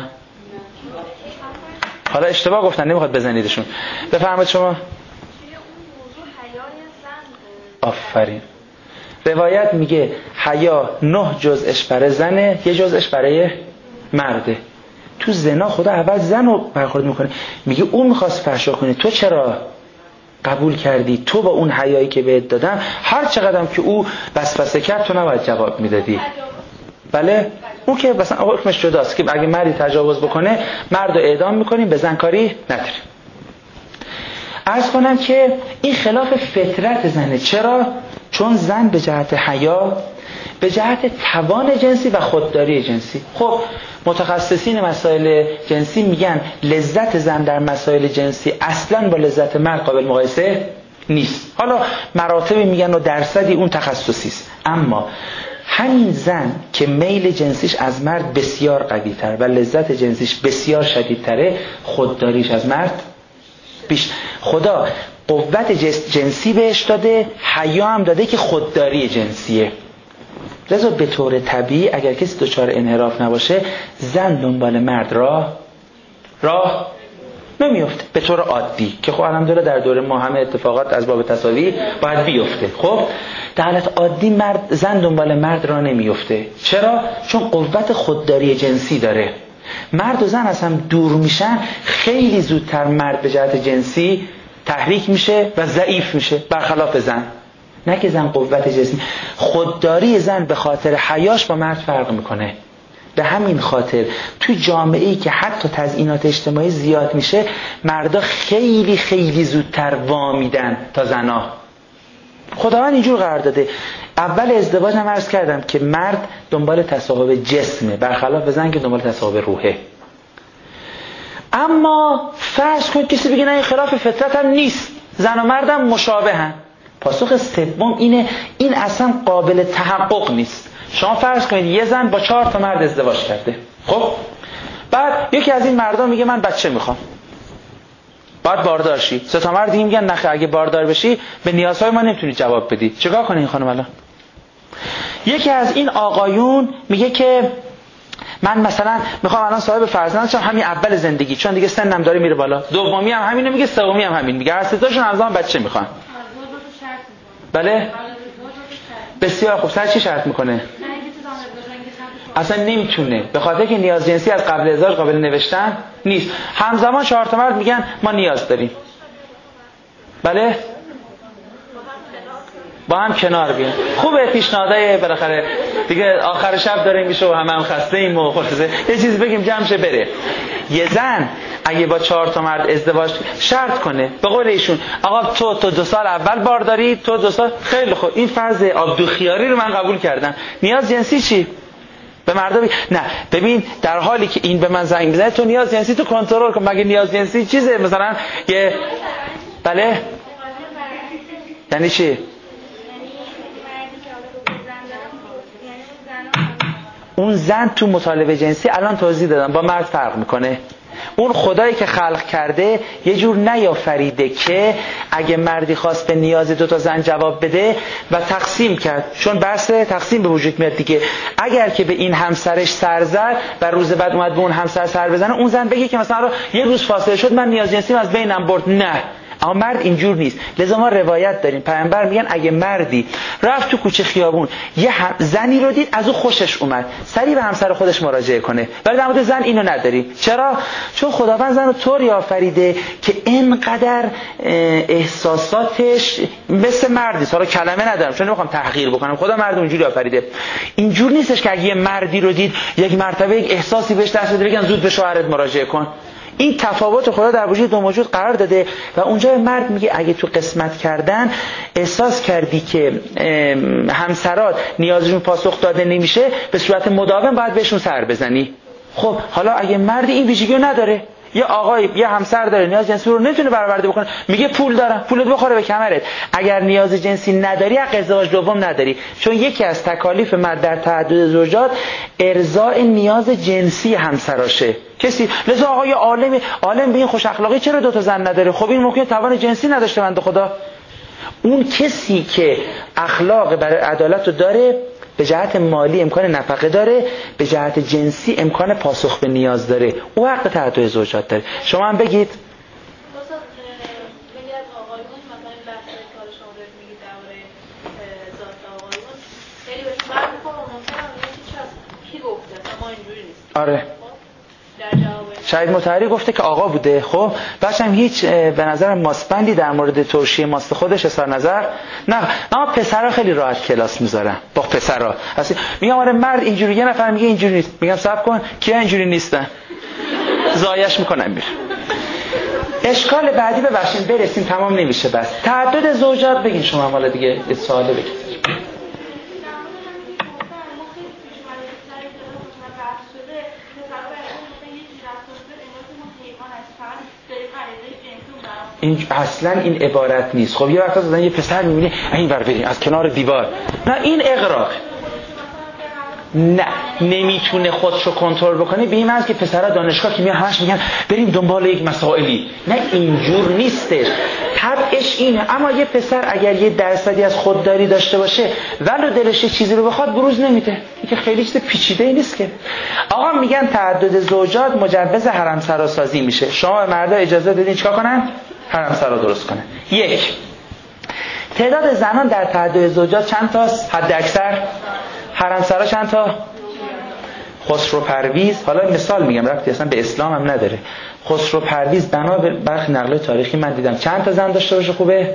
Speaker 1: حالا اشتباه گفتن نمیخواد بزنیدشون. بفرمایید شما. آفرین. روایت میگه حیا نه جزءش برای زنه یه جزءش برای مرده. تو زنا خدا اول زن رو برخورد میکنه میگه اون میخواست فحشا کنه تو چرا قبول کردی؟ تو با اون حیایی که بهت دادم هر چقدرم که او وسوسه کرد تو نباید جواب میدادی. بله اون که مثلا حکمش جداست که اگه مردی تجاوز بکنه مرد رو اعدام میکنیم، به زن کاری نداریم. عرض کنم که این خلاف فطرت زنه. چرا؟ چون زن به جهت حیا، به جهت توان جنسی و خودداری جنسی. خب متخصصین مسائل جنسی میگن لذت زن در مسائل جنسی اصلا با لذت مرد قابل مقایسه نیست. حالا مراتبی میگن و درصدی اون تخصصی است، اما همین زن که میل جنسیش از مرد بسیار قوی‌تر و لذت جنسیش بسیار شدیدتره، خودداریش از مرد بیش. خدا قوت جنسی بهش داده، حیا هم داده که خودداری جنسیه. لذا به طور طبیعی اگر کسی دچار انحراف نباشه، زن دنبال مرد راه راه نمیفته به طور عادی، که خب الحمدلله در دوره ما همه اتفاقات از باب تساوی باید بیفته. خب در حالت عادی مرد زن دنبال مرد راه نمیفته. چرا؟ چون قوت خودداری جنسی داره. مرد و زن از هم دور میشن، خیلی زودتر مرد به جهت جنسی تحریک میشه و ضعیف میشه، برخلاف زن. نه که زن قوت جسمی، خودداری زن به خاطر حیاش با مرد فرق میکنه. به همین خاطر توی جامعه‌ای که حتی تزیینات اجتماعی زیاد میشه، مردا خیلی خیلی زودتر وامیدن تا زنا. خداوند اینجور قرار داده. اول ازدواج هم عرض کردم که مرد دنبال تصاحب جسمه، برخلاف زن که دنبال تصاحب روحه. اما فرض کنید کسی بگه نه این خلاف فطرت هم نیست، زن و مرد هم مشابهن. پاسخ سوم اینه این اصلا قابل تحقق نیست. شما فرض کنید یه زن با چهار تا مرد ازدواج کرده، خب بعد یکی از این مردا میگه من بچه میخوام، بعد باردار شی. سه تا مرد دیگه میگن نه اگه باردار بشی به نیازهای ما نمیتونی جواب بدی. چیکار کنه این خانم الان؟ یکی از این آقایون میگه که من مثلا میخوام الان صاحب فرزند شم همین اول زندگی، چون دیگه سنم داره میره بالا. دومی هم همینو میگه، سومی هم همین میگه، هر سه تاشون همزمان بچه میخوان. بله بسیار خوب. سر چی شرط میکنه؟ اصلا نمیتونه، به خاطر که نیاز جنسی از قبل ازدواج قابل نوشتن نیست. همزمان چهار تا مرد میگن ما نیاز داریم. بله با هم کنار بیان. خوبه پیشنهادای بالاخره دیگه آخر شب داره میشه و همه هم خسته ایم و خلاصه یه چیز بگیم جمع شه بره. یه زن اگه با چهار تا مرد ازدواج شرط کنه، به قول ایشون آقا تو تو دو سال اول بارداری، تو دو سال، خیلی خوب این فرض آبدو خیاری رو من قبول کردم. نیاز جنسی چی؟ به مردا بی... نه ببین در حالی که این به من زنگ میزنه تو نیاز جنسی تو کنترل کن. مگه نیاز جنسی چیزه مثلا یه بله یعنی چی؟ اون زن تو مطالبه جنسی الان توضیح دادم با مرد فرق میکنه. اون خدایی که خلق کرده یه جور نیافریده که اگه مردی خواست به نیاز دو تا زن جواب بده و تقسیم کرد، چون بحث تقسیم به وجود میاد دیگه. اگر که به این همسرش سر زد و روز بعد اومد به اون همسر سر بزنه، اون زن بگه که مثلا یه روز فاصله شد من نیاز جنسیم از بینم برد. نه، اما مرد اینجور نیست. لذا ما روایت داریم پیامبر میگن اگه مردی رفت تو کوچه خیابون یه زنی رو دید از او خوشش اومد، سریع به همسر خودش مراجعه کنه. ولی در مورد زن اینو نداریم. چرا؟ چون خداوند زن رو طوری آفریده که اینقدر احساساتش مثل مردی. حالا کلمه ندارم چون نمیخوام تحقیر بکنم، خدا مرد اونجوری آفریده. اینجور نیستش که اگه یه مردی رو دید یک مرتبه یک احساسی بهش دست بده بگن زود به شوهرت مراجعه کن. این تفاوت خدا در وجود دو موجود قرار داده و اونجا مرد میگه اگه تو قسمت کردن احساس کردی که همسرات نیازشون پاسخ داده نمیشه، به صورت مداوم باید بهشون سر بزنی. خب حالا اگه مرد این ویژگی رو نداره، یه آقای یه همسر داره نیاز جنسی رو نمیتونه برآورده بکنه، میگه پول دارم، پولت بخوره به کمرت. اگر نیاز جنسی نداری حق ازدواج دوم نداری، چون یکی از تکالیف مرد در تعدد زوجات ارضاء نیاز جنسی همسراشه. کسی لذا آقای عالم عالم به این خوش اخلاقی چرا دو تا زن نداره؟ خب این ممکنه توان جنسی نداشته بنده خدا. اون کسی که اخلاق برای عدالت رو داره، به جهت مالی امکان نفقه داره، به جهت جنسی امکان پاسخ به نیاز داره، او حق تعدد زوجات داره. شما هم بگید آره شهید مطهری گفته که آقا بوده. خب بچه‌م هیچ به نظر ماسبندی در مورد ترشی ماست خودش اظهار نظر نه. اما پسرا خیلی راحت کلاس میذارن با پسرا. اصلا میگم آره مرد اینجوری، یه نفر میگه اینجوری نیست، میگم صبر کن کیا اینجوری نیستن، زایش میکنم میره. اشکال بعدی ببخشید برسیم تمام نمیشه. بس تعدد زوجات بگین شما حالا دیگه یه سواله بگید. این اصلا این عبارت نیست. خب یه وقتا زدن یه پسر میبینی این ور بریم از کنار دیوار، نه این اغراق، نه نمیتونه خودشو کنترل بکنه. به این معنی که پسرها دانشگاه که میان همش میگن بریم دنبال یک مسائلی، نه اینجور نیستش. طبعش اینه. اما یه پسر اگر یه درصدی از خودداری داشته باشه ولو دلش یه چیزی رو بخواد بروز نمیده. این که خیلی چیز پیچیده‌ای نیست که. آقا میگن تعدد زوجات مجوز حرم سراسازی میشه. شما به مردا اجازه دادین چیکار کنن؟ حرم سرا درست کنن. یک، تعداد زنان در تعدد زوجات چند تاست؟ حد اکثر حرم سرا چند تا؟ خسرو پرویز، حالا مثال میگم ربطی اصلا به اسلام هم نداره. خسرو پرویز بنا به برخی نقل تاریخی من دیدم چند تا زن داشته باشه خوبه؟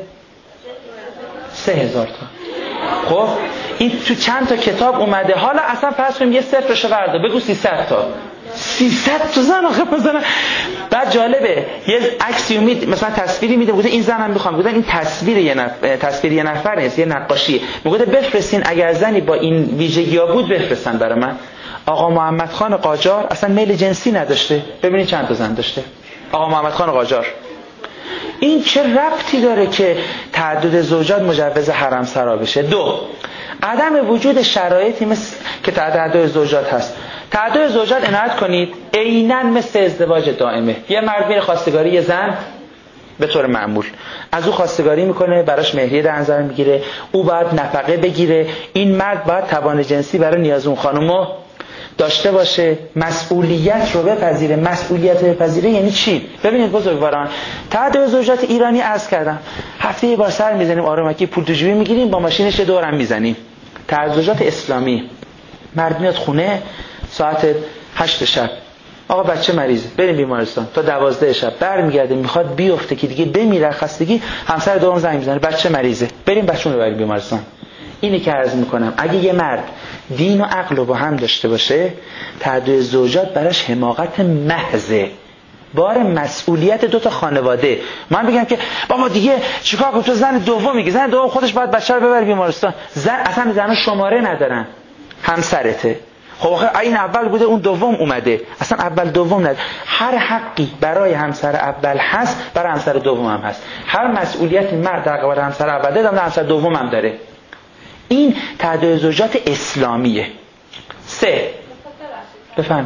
Speaker 1: سه هزار تا. خب این تو چند تا کتاب اومده. حالا اصلا فرض کنیم یه صفرشو بردا بگو سیصد تا. سیصد تا زن آخه مثلا. بعد جالبه یه عکسی میاد مثلا تصویری میده بوده این زنم میخوام، بودن این تصویر یه نفر، تصویر یه نفر نیست، یه نقاشی. میگه بفرستین اگر زنی با این ویژگی‌ها بود بفرستن برای من. آقا محمد خان قاجار اصلا میل جنسی نداشته، ببینید چند تا زن داشته آقا محمد خان قاجار. این چه ربطی داره که تعدد زوجات مجوز حرم سرا بشه؟ دو، عدم وجود شرایطی مثل که تعدد زوجات هست. تعدد زوجات عنایت کنید عیناً مثل ازدواج دائمه. یه مرد میره خواستگاری یه زن به طور معمول، از او خواستگاری میکنه، براش مهریه در نظر میگیره، او باید نفقه بگیره، این مرد باید توان جنسی برای نیاز اون خانومو داشته باشه، مسئولیت رو بپذیره. مسئولیت رو بپذیره یعنی چی؟ ببینید بزرگواران، تعدد زوجات ایرانی عرض کردم هفته یه بار سر میزنیم آرامکی پول تو جیبی میگیریم با ماشینش دورم میزنیم. تعدد زوجات اسلامی، مرد میاد خونه ساعت هشت شب، آقا بچه مریضه بریم بیمارستان، تا دوازده شب برمیگرده میخواد بیفته که دیگه بمیره خستگی، همسر دوم زنگ میزنه بچه مریضه بریم بچه‌مون رو بریم بیمارستان. اینی که عرض میکنم اگه یه مرد دین و عقل رو با هم داشته باشه تعدد زوجات براش حماقت محضه، بار مسئولیت دو تا خانواده. من بگم که بابا دیگه چیکار کنم تو زن دوم میگه زن دوم خودش باید بچه رو ببره بیمارستان، زن اصلا زنا شماره ندارن، همسرته. خب آخه این اول بوده اون دوم اومده، اصلا اول دوم نداره. هر حقی برای همسر اول هست برای همسر دوم هم هست. هر مسئولیتی مرد در قبال همسر اول داره همسر دوم هم داره. این تعدد زوجات اسلامیه. سه، بفهم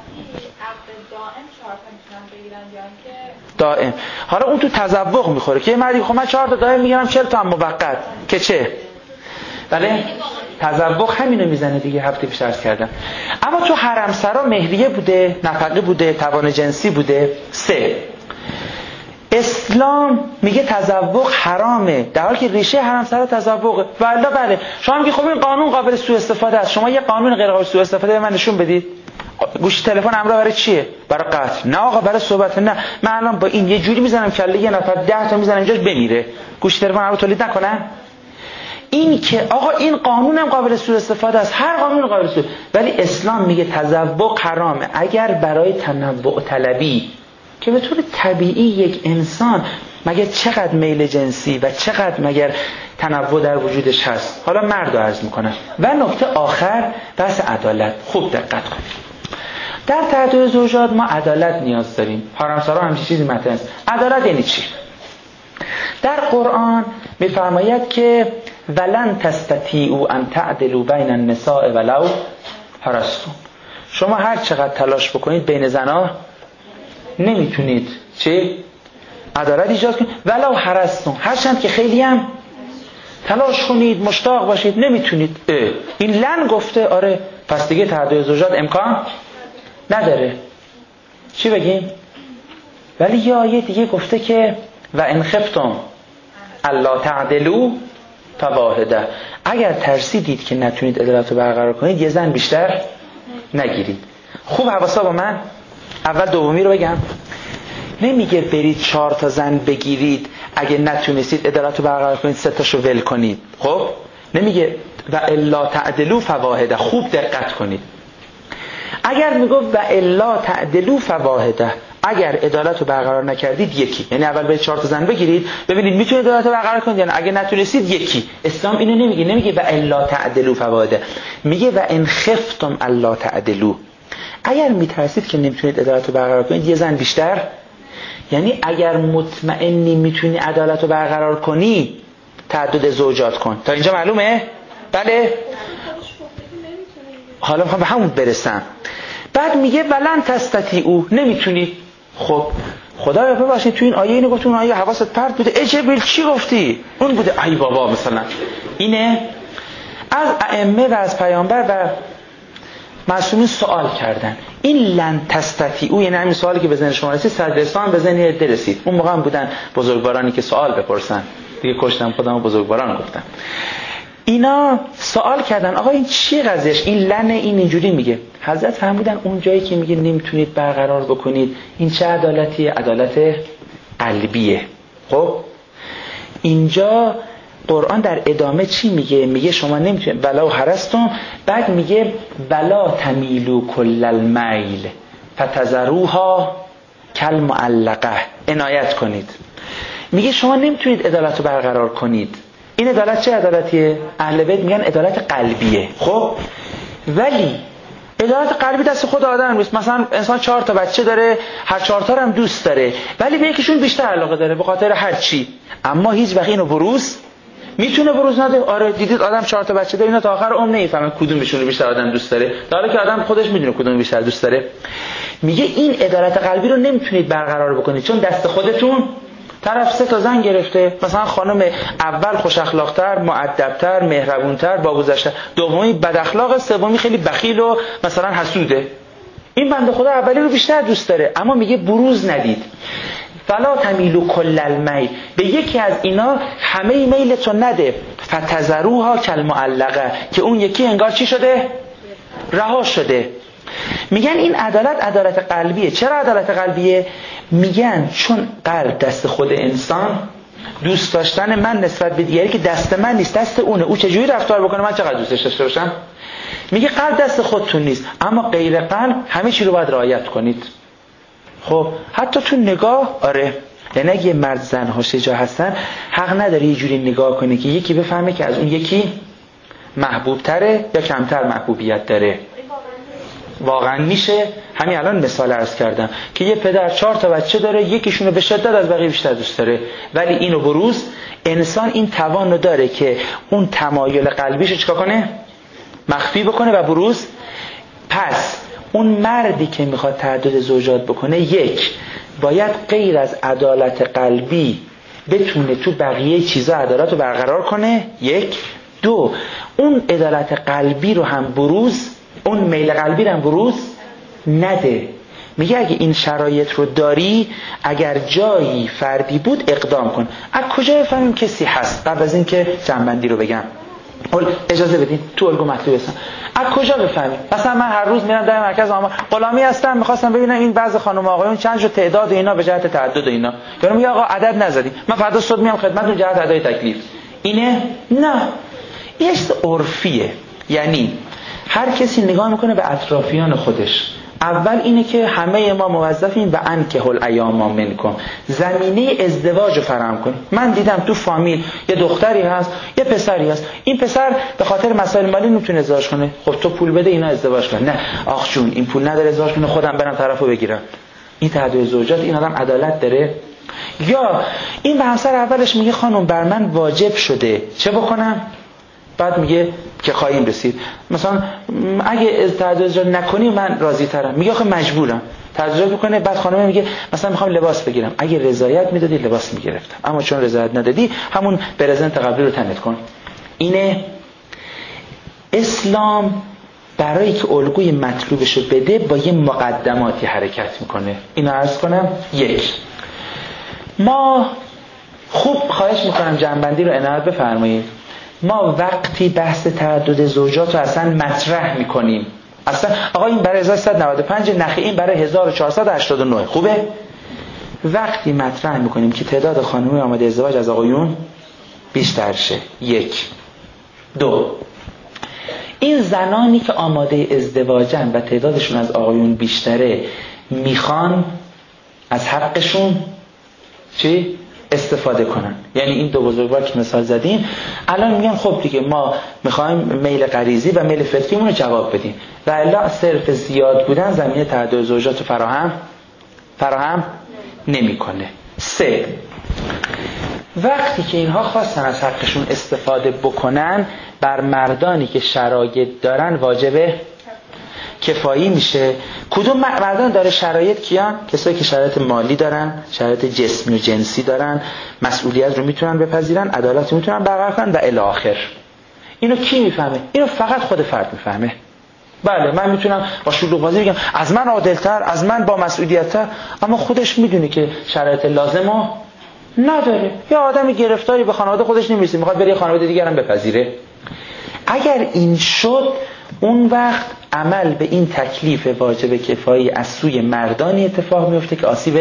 Speaker 1: دائم. حالا اون تو تذوق میخوره که یه مردی خب من چهار تا دائم میگیرم چهل تا هم موقت که چه؟ بله تذوق همینو میزنه دیگه، هفته پیش عرض کردم. اما تو حرم سرا مهریه بوده، نفقه بوده، توان جنسی بوده. سه، اسلام میگه تذوق حرامه در حالی که ریشه حرم سرا تذوقه. والله بله شما میگی خب این قانون قابل سوء استفاده است، شما یه قانون غیر قابل سوء استفاده به من نشون بدید. گوشی تلفن همراه برای چیه؟ برای قتل؟ نه آقا برای صحبت. نه من الان با این یه جوری میزنم کله یه نفر ده تا میزنم اینجاش بمیره، گوشی تلفن رو تولید نکنن. این که آقا این قانون هم قابل سوء استفاده است، هر قانون قابل سوء، ولی اسلام میگه تذوق حرامه. اگر برای تنوع طلبی که به طور طبیعی یک انسان مگر چقدر میل جنسی و چقدر مگر تنوع در وجودش هست. حالا مرد رو عرض میکنم. و نکته آخر بحث عدالت. خوب دقت کنید، در تعدد زوجات ما عدالت نیاز داریم. حرمسرا همچین چیزی مطرح است. عدالت یعنی چی؟ در قرآن میفرماید که ولن تستطیعوا ان تعدلوا بین النساء ولو حرصتم. شما هر چقدر تلاش بکنید بین زنها نمیتونید چه؟ عدالت ایجاد کنید. ولو حرصتم، هرچند که خیلی هم تلاش کنید مشتاق باشید نمیتونید. اه. این لن گفته. آره پس دیگه تعدد زوجات امکان نداره. چی بگیم؟ ولی یه آیه دیگه گفته که و ان خفتم الا تعدلوا فواحده، اگر ترسیدید که نتونید عدالت رو برقرار کنید یه زن بیشتر نگیرید. خوب حواسا با من. اول دومی رو بگم. نمیگه برید چهار تا زن بگیرید، اگه نتونستید عدالت رو برقرار کنید سه تاشو ول کنید. خب نمیگه و الا تعدلوا فواحده. خوب دقت کنید. اگر میگه و الا تعدلوا فواحده، اگر عدالت رو برقرار نکردید یکی، یعنی اول برید چهار تا زن بگیرید ببینید میتونید عدالت رو برقرار کنید، یعنی اگه نتونستید یکی. اسلام اینو نمیگه. نمیگه و الا تعدلوا فواحده، میگه و ان خفتم الا تعدلوا. اگر میترسید که نمیتونید عدالت رو برقرار کنید یه زن بیشتر. یعنی اگر مطمئنی میتونی عدالت رو برقرار کنی تعدد زوجات کن. تا اینجا معلومه؟ بله؟ حالا میخوام به همون برسم. بعد میگه ولن تستطیعوا، نمیتونی. خب خدایا ببخشید تو این آیه اینو گفت، اون آیه حواست پرت بوده. ای جبریل چی گفتی؟ اون بوده. ای بابا مثلا اینه. از ائمه و از پیامبر و معصومین سوال کردن این لن تستطیعوا، یعنی همین سوالی که به ذهن شما رسید صدرستان به ذهن عده رسید. اون موقع هم بودن بزرگوارانی که سوال بپرسن دیگه، کشتم خودمو بزرگواران گفتن. اینا سوال کردن آقا این چی قضیهش؟ این لن این اینجوری میگه. حضرت فرمودن اون جایی که میگه نمیتونید برقرار بکنید این چه عدالتیه؟ عدالت قلبیه. خب اینجا قرآن در ادامه چی میگه؟ میگه شما نمیتونید ولو حرستم، بعد میگه ولا تمیلوا کل المیل فتذروها کالمعلقه. عنایت کنید. میگه شما نمیتونید عدالت رو برقرار کنید. این عدالت چه عدالتیه؟ اهل بیت میگن عدالت قلبیه. خب ولی عدالت قلبی دست خود آدم نیست. مثلا انسان چهار تا بچه داره، هر چهار تا هم دوست داره، ولی به یکیشون بیشتر علاقه داره به خاطر هر چی، اما هیچ وقت اینو بروز میتونه بروز نده. آره دیدید آدم چهار تا بچه داره، اینا تا آخر عمر نمیفهمه کدومشون رو بیشتر آدم دوست داره، در حالی که آدم خودش میدونه کدوم بیشتر دوست داره. میگه این عدالت قلبی رو نمیتونید برقرار بکنید چون دست خودتون طرف سه تا زن گرفته. مثلا خانم اول خوش اخلاق‌تر، مؤدب‌تر، مهربون‌تر، باگذشته، دومی بد اخلاق، سومی خیلی بخیل و مثلا حسوده. این بنده خدا اولی رو بیشتر دوست داره، اما میگه بروز ندید. فلا تمیلوا کل المیل، به یکی از اینا همه میلتون نده. فتذروها کالمعلقه، که اون یکی انگار چی شده؟ رها شده. میگن این عدالت عدالت قلبیه. چرا عدالت قلبیه؟ میگن چون قلب دست خود انسان، دوست داشتن من نسبت به دیگری که دست من نیست دست اونه، او چجوری رفتار بکنه من چقدر دوستش داشته باشم. میگه قلب دست خودتون نیست، اما غیر قلب همه چی رو باید رعایت کنید. خب حتی تو نگاه. آره یعنی اگه مرد زن ها شجاع هستن حق نداره یه جوری نگاه کنه که یکی بفهمه که از اون یکی محبوب تره یا کمتر محبوبیت داره. واقعا میشه. همین الان مثال عرض کردم که یه پدر چهار تا بچه داره، یکیشونو به شدت از بقیه بیشتر دوست داره، ولی اینو بروز انسان این توان رو داره که اون تمایل قلبیشو چیکار کنه؟ مخفی بکنه و بروز. پس اون مردی که میخواد تعدد زوجات بکنه، یک باید غیر از عدالت قلبی بتونه تو بقیه چیزا عدالت رو برقرار کنه. یک. دو اون عدالت قلبی رو هم بروز، اون میل قلبی رو هم بروز نده. میگه اگه این شرایط رو داری، اگر جایی فردی بود اقدام کن. از کجا بفهمیم کسی هست؟ قبل از این که جنبندی رو بگم اجازه بدین تو الگو مطلوب هستم. از کجا بفهمیم؟ مثلا من هر روز میرم در مرکز آمار غلامی هستم، میخواستم ببینم این بعض خانم آقایون چند جو تعداد اینا به جهت تعدد اینا، یعنی میگه آقا عدد نزدیم، من فردا صبح میام خدمتتون جهت ادای تکلیف. اینه؟ نه، یه چیز عرفیه. یعنی هر کسی نگاه میکنه به اطرافیان خودش. اول اینه که همه ما موظفیم و انکحوا الایام منکم، زمینه ازدواج رو فراهم کنیم. من دیدم تو فامیل یه دختری هست یه پسری هست، این پسر به خاطر مسائل مالی نمیتونه ازدواج کنه، خب تو پول بده اینا ازدواج کنه. نه آخ جون این پول نداره ازدواج کنه، خودم برم طرفو بگیرم. این تعدد زوجات، این آدم عدالت داره؟ یا این به همسر اولش میگه خانم بر من واجب شده چه بکنم؟ بعد میگه که خواهیم رسید، مثلا اگه تعدد نکنی من راضی ترم. میگه آخه مجبورم. تعدد بکنه، بعد خانم میگه مثلا میخوام لباس بگیرم، اگه رضایت میدادی لباس میگرفتم، اما چون رضایت ندادی همون پرزنت قبلی رو تنت کن. اینه اسلام. برای که الگوی مطلوبش رو بده با یه مقدماتی حرکت میکنه. اینو عرض کنم. یک، ما خوب خواهش میکنم جنبندی رو عنایت بفرمایید. ما وقتی بحث تعدد زوجات رو اصلا مطرح میکنیم، اصلا آقا این برای هزار و سیصد و نود و پنج، نخی این برای هزار و چهارصد و هشتاد و نه. خوبه؟ وقتی مطرح میکنیم که تعداد خانم‌های آماده ازدواج از آقایون بیشتر شه، یک. دو، این زنانی که آماده ازدواجن و تعدادشون از آقایون بیشتره میخوان از حقشون چی؟ استفاده کنن. یعنی این دو بزرگوار که مثال زدیم الان میگن خب دیگه ما میخوایم میل غریزی و میل فطریمون رو جواب بدیم و الا صرف زیاد بودن زمینه تعدد زوجات رو فراهم فراهم نمیکنه. سه، وقتی که اینها خواستن از حقشون استفاده بکنن بر مردانی که شرایط دارن واجبه کفایی میشه. کدوم مردان داره شرایط؟ کیان؟ کسایی که شرایط مالی دارن، شرایط جسمی و جنسی دارن، مسئولیت رو میتونن بپذیرن، عدالت رو میتونن برقرار کنن و الی آخر. اینو کی میفهمه؟ اینو فقط خود فرد میفهمه. بله من میتونم با شلوغ بازی بگم از من عادل‌تر، از من با مسئولیت‌تر، اما خودش میدونه که شرایط لازمو نداره. یا آدمی گرفتاری به خانواده خودش نمیرسه، میخواد بره خانواده دیگر هم بپذیره. اگر این شد اون وقت عمل به این تکلیف واجب کفایی از سوی مردانی اتفاق میفته که آسیب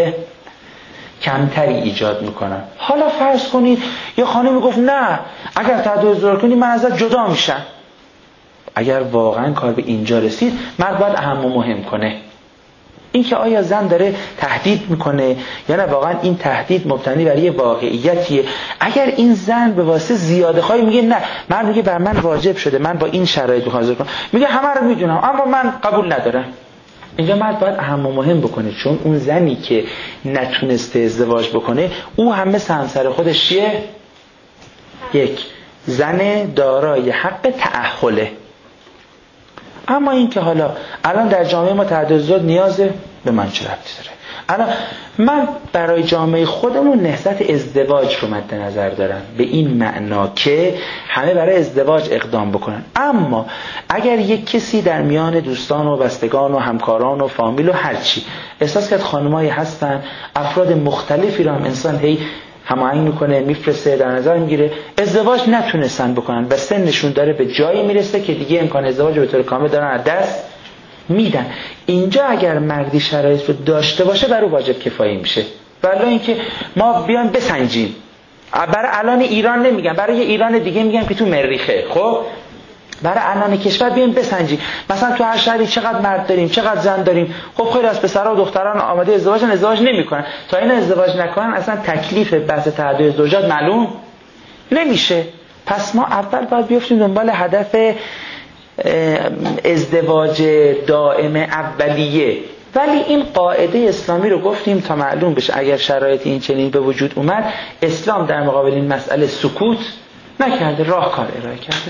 Speaker 1: کمتری ایجاد میکنن. حالا فرض کنید یا خانم گفت نه اگر تعدد ازدواج کنی من ازت جدا میشم. اگر واقعا کار به اینجا رسید مرد باید اهم و مهم کنه. این که آیا زن داره تهدید میکنه یا نه واقعا این تهدید مبتنی بر یه واقعیتیه. اگر این زن به واسه زیاده خواهی میگه نه مرد میگه بر من واجب شده من با این شرایط میخوام ازدواج کنم، میگه همه رو میدونم اما من قبول ندارم، اینجا مرد باید اهم و مهم بکنه. چون اون زنی که نتونسته ازدواج بکنه او هم مثل همسر خودش چیه؟ یک زن دارای حق تأهله. اما این که حالا الان در جامعه ما تعدد ازدواج نیازه، به من چه ربطی داره؟ الان من برای جامعه خودمون نهضت ازدواج رو مد نظر دارم به این معنا که همه برای ازدواج اقدام بکنن. اما اگر یک کسی در میان دوستان و بستگان و همکاران و فامیل و هرچی احساس کرد خانمایی هستن افراد مختلفی رو هم انسان هی هماهنگ میکنه میفرسته در نظر میگیره ازدواج نتونستن بکنن و سنشون داره به جایی میرسه که دیگه امکان ازدواج رو به طور کامل دارن از دست میدن، اینجا اگر مردی شرایط رو داشته باشه برای واجب کفایی میشه. ولی اینکه ما بیان بسنجیم، برای الان ایران نمیگم، برای یه ایران دیگه میگم که تو مریخه، خب برای الان کشور بیان بسنجیم مثلا تو هر شهری چقدر مرد داریم چقدر زن داریم. خب خیلی از پسرها و دختران آماده ازدواجن ازدواج نمیکنن. تا اینا ازدواج نکنن اصلا تکلیف بحث تعدد ازدواجات معلوم نمیشه. پس ما اول باید بیافتیم دنبال هدف ازدواج دائم اولیه. ولی این قاعده اسلامی رو گفتیم تا معلوم بشه اگر شرایط این چنین به وجود اومد اسلام در مقابل این مسئله سکوت نکرده، راهکار ارائه کرده.